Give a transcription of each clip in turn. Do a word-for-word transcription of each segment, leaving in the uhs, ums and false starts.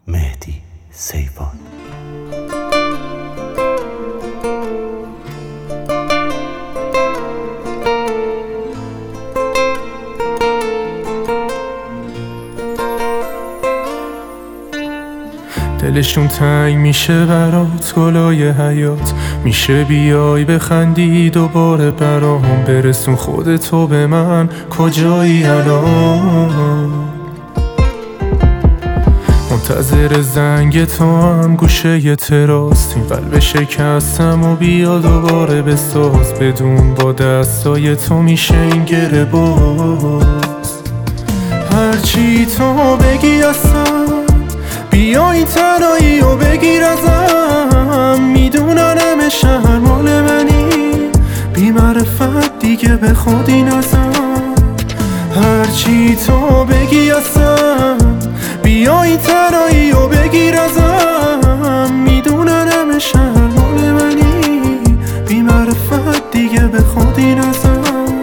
مهدی سیفان. دلشون تنگ میشه برات گلای حیات، میشه بیای بخندی دوباره برام، برسون خودتو به من کجایی الان؟ منتظر زنگ تو هم گوشه ی تراس، این قلب شکستم و بیا دوباره بساز، بدون با دستای تو میشه این گره باز. هرچی تو بگی اصلا بیا این تنهایی و بگیر ازم، میدونن همه شهر مال منی، بی معرفت دیگه به خودی نزن. هرچی تو بگی اصلا بیا این تنهایی و بگیر ازم، میدونن همه شهر مال منی، بی معرفت دیگه به خودی نزن.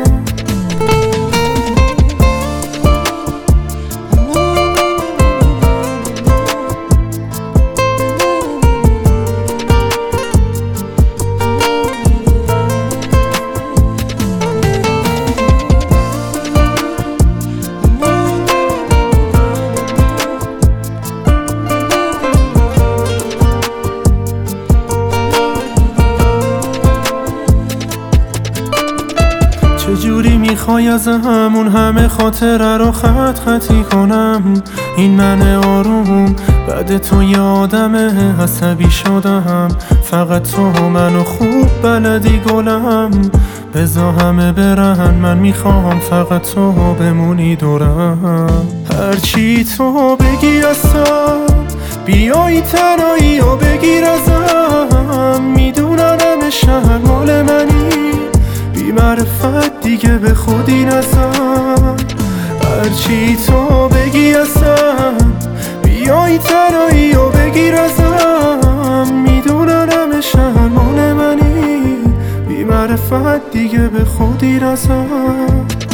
چجوری میخوای از همون همه خاطره رو خط خطی کنم؟ این من آروم بعد تو یادمه، عصبی شدم، فقط تو منو خوب بلدی گلم. بذار همه برن، من میخوام فقط تو بمونی دورم. هرچی تو بگی اصلا بیای تنهایی و بگیر ازم، میدونم همه شهر مال منی، بی معرفت دیگه به خودی نزن. هرچی تو بگی اصلا بیای تنهایی و بگیر ازم، میدونن همه شهر مال منی، بی معرفت دیگه به خودی نزن.